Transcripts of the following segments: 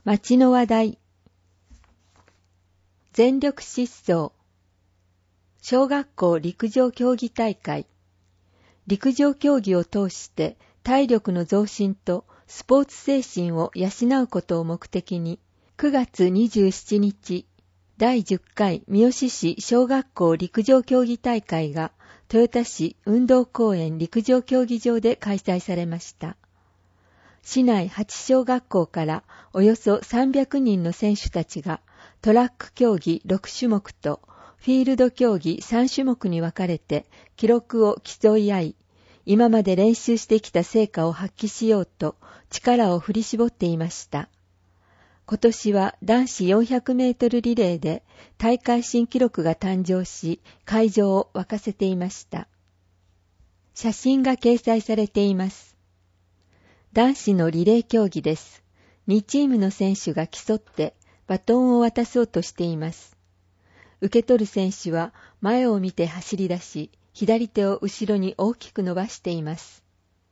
町の話題。全力疾走。小学校陸上競技大会。陸上競技を通して体力の増進とスポーツ精神を養うことを目的に、9月27日、第10回三好市小学校陸上競技大会が豊田市運動公園陸上競技場で開催されました。市内8小学校からおよそ300人の選手たちがトラック競技6種目とフィールド競技3種目に分かれて記録を競い合い、今まで練習してきた成果を発揮しようと力を振り絞っていました。今年は男子400メートルリレーで大会新記録が誕生し、会場を沸かせていました。写真が掲載されています。男子のリレー競技です。2チームの選手が競ってバトンを渡そうとしています。受け取る選手は前を見て走り出し、左手を後ろに大きく伸ばしています。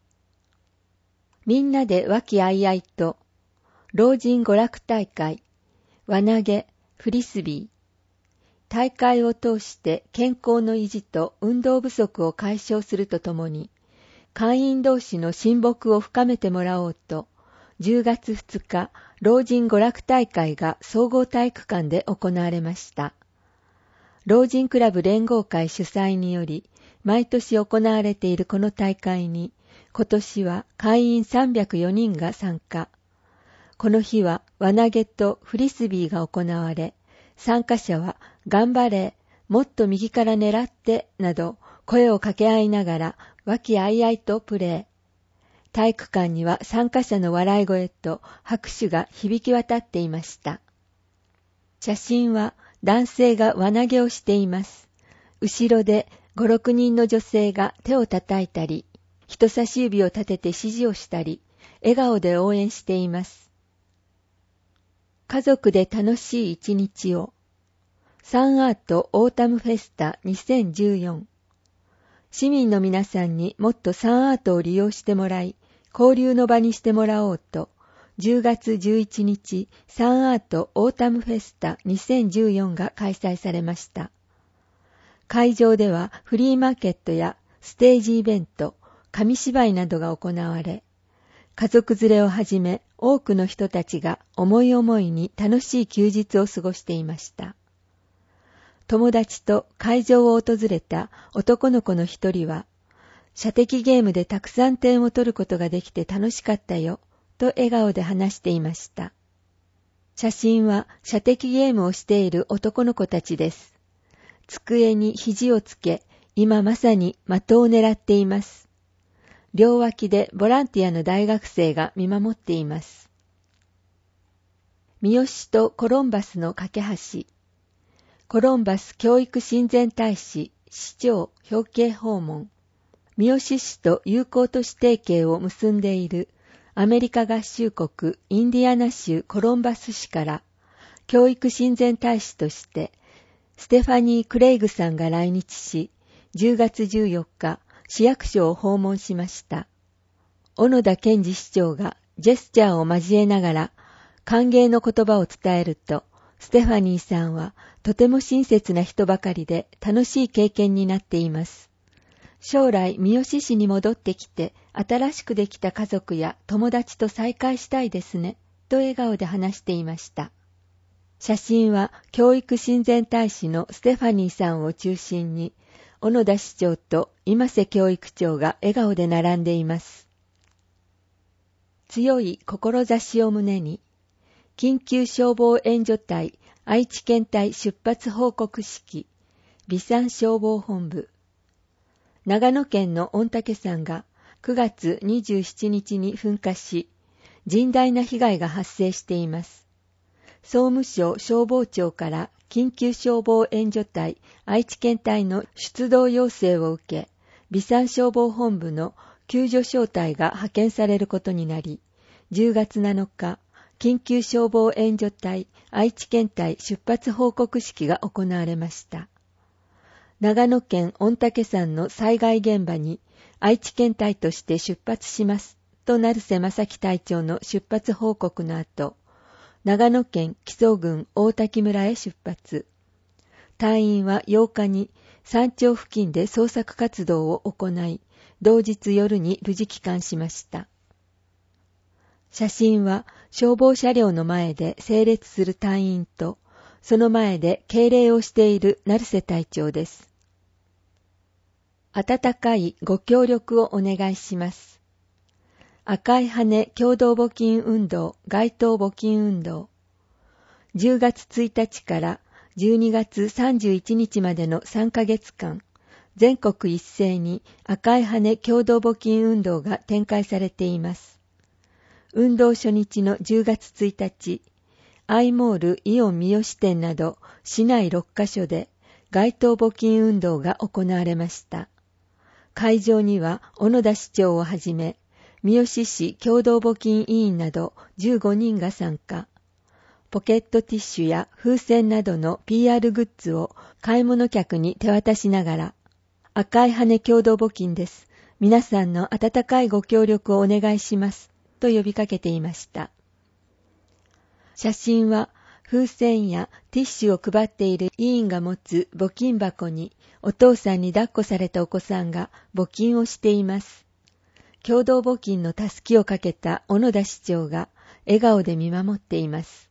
みんなで和気あいあいと、老人娯楽大会、輪投げ、フリスビー。大会を通して健康の維持と運動不足を解消するとともに、会員同士の親睦を深めてもらおうと、10月2日、老人娯楽大会が総合体育館で行われました。老人クラブ連合会主催により、毎年行われているこの大会に、今年は会員304人が参加。この日は輪投げとフリスビーが行われ、参加者は頑張れ、もっと右から狙ってなど声を掛け合いながら和気あいあいとプレー。体育館には参加者の笑い声と拍手が響き渡っていました。写真は男性が輪投げをしています。後ろで5、6人の女性が手を叩いたり、人差し指を立てて指示をしたり、笑顔で応援しています。家族で楽しい一日を。サンアートオータムフェスタ2014。市民の皆さんにもっとサンアートを利用してもらい、交流の場にしてもらおうと、10月11日、サンアートオータムフェスタ2014が開催されました。会場ではフリーマーケットやステージイベント、紙芝居などが行われ、家族連れをはじめ多くの人たちが思い思いに楽しい休日を過ごしていました。友達と会場を訪れた男の子の一人は、射的ゲームでたくさん点を取ることができて楽しかったよ、と笑顔で話していました。写真は射的ゲームをしている男の子たちです。机に肘をつけ、今まさに的を狙っています。両脇でボランティアの大学生が見守っています。三好とコロンバスの架け橋。コロンバス教育親善大使、市長表敬訪問。三好市と友好都市提携を結んでいるアメリカ合衆国インディアナ州コロンバス市から教育親善大使としてステファニー・クレイグさんが来日し、10月14日、市役所を訪問しました。小野田健二市長がジェスチャーを交えながら歓迎の言葉を伝えると、ステファニーさんはとても親切な人ばかりで楽しい経験になっています。将来三好市に戻ってきて新しくできた家族や友達と再会したいですね、と笑顔で話していました。写真は教育親善大使のステファニーさんを中心に、小野田市長と今瀬教育長が笑顔で並んでいます。強い志を胸に、緊急消防援助隊愛知県隊出発報告式、備産消防本部。長野県の御嶽山が9月27日に噴火し、甚大な被害が発生しています。総務省消防庁から緊急消防援助隊愛知県隊の出動要請を受け、備産消防本部の救助小隊が派遣されることになり、10月7日、緊急消防援助隊愛知県隊出発報告式が行われました。長野県御嶽山の災害現場に愛知県隊として出発しますと成瀬正樹隊長の出発報告の後、 長野県木曽郡大滝村へ出発。隊員は8日に山頂付近で捜索活動を行い、同日夜に無事帰還しました。写真は消防車両の前で整列する隊員と、その前で敬礼をしている成瀬隊長です。温かいご協力をお願いします。赤い羽共同募金運動街頭募金運動。10月1日から12月31日までの3ヶ月間、全国一斉に赤い羽共同募金運動が展開されています。運動初日の10月1日、アイモールイオン三好店など市内6カ所で街頭募金運動が行われました。会場には小野田市長をはじめ、三好市共同募金委員など15人が参加。ポケットティッシュや風船などの PR グッズを買い物客に手渡しながら、赤い羽共同募金です。皆さんの温かいご協力をお願いします。と呼びかけていました。写真は風船やティッシュを配っている委員が持つ募金箱にお父さんに抱っこされたお子さんが募金をしています。共同募金のたすきをかけた小野田市長が笑顔で見守っています。